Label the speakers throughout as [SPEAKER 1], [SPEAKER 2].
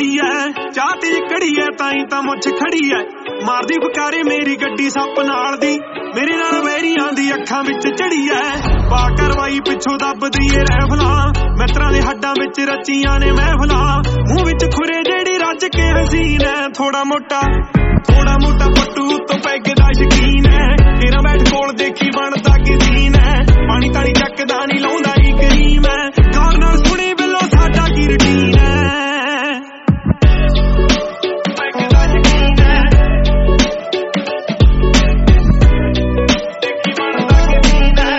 [SPEAKER 1] बड़ी है चाहती कड़ी है ताई तां मुछ खड़ी है मारदी फकारे मेरी गड्डी सप नाल दी मेरे नाल वैरियां दी अखां विच चढ़ी है पा करवाई पिछों दबदी ए रहफलां मित्रां दे हड्डां विच रचियां ने महफलां मूंह विच खुरे जेड़ी रज के हसीन है थोड़ा मोटा पट्टू तो पैग दा शकीन है तेरा बैठ कोल देखी बनदा की सीन है पानी तानी चकदा नहीं लाउंदा ही करीम है गौर नाल सुनी बिलो साडा की रूटीन है पैग दा शकीन है देखी बनदा की सीन है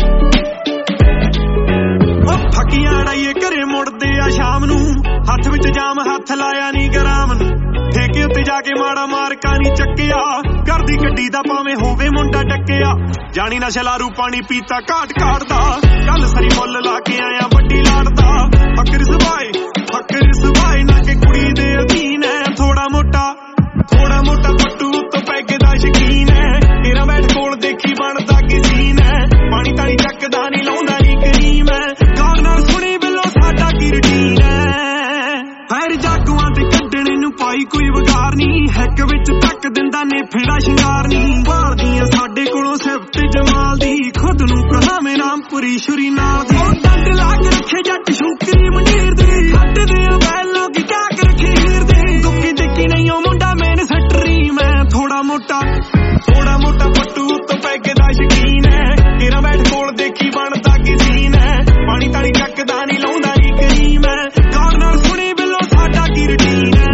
[SPEAKER 1] ओ फकियां डाइए घरे मुड़दे आ शाम नू हत्थ विच जाम हत्थ लाया नी गराम नू ठेके उत्ते जाके माड़ा मारका नी चक्किया घर दी गड्डी दा भावें होवे मुंडा डक्किया जानी ना शलारू पानी पीता घाट दा गल सरी मुल ला के आया वड्डी लाड़दा फकर सबाई ना के कुड़ी दे अधीन है थोड़ा मोटा पट्टू तो पैग दा शकीन है तेरा बैठ कोल देखी बनदा की सीन है पानी तानी चकदा नी लाउंदा नी करीम है गौर नाल सुनी बिलो साडा की रूटीन है फैर जागुआं ते कड्डणे नूं पाई कोई वगार नी हैक विच तक दिंदा ने फेड़ा शिंगार नी भालदियां साडे कोलों सिफत जमाल दी खुद नूं कहावे नाम पुरी छुरी नाल दी डंड ला के रखे जट शूकरी मंडीर दी हटदे आ बैलों की क्या कर रखे हीर दे दुक्की देखी नहीं ओ मुंडा मैंने सटरी मैं थोड़ा मोटा पट्टू तो पैग दा शकीन है तेरा बैठ कोल देखी बनदा की सीन है पानी तानी चकदा नहीं लाउंदा ही करीम है गौर नाल सुनी बिलो साडा की रूटीन है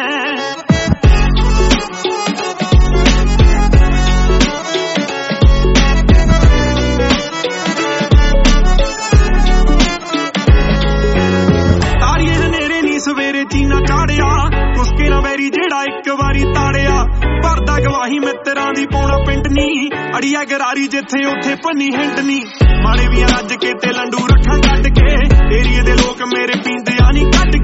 [SPEAKER 1] सवेरे चीना चाड़िया उसके ना वैरी जेड़ा एक बारी ताड़िया भरदा गवाही मित्रां दी पौना पिंड नी अड़िया गरारी जिथे उथे भन्नी हिंड नी माड़े भी रज के ते लंडू रखां कट के एरिए दे लोग मेरे पींदे आ नी कट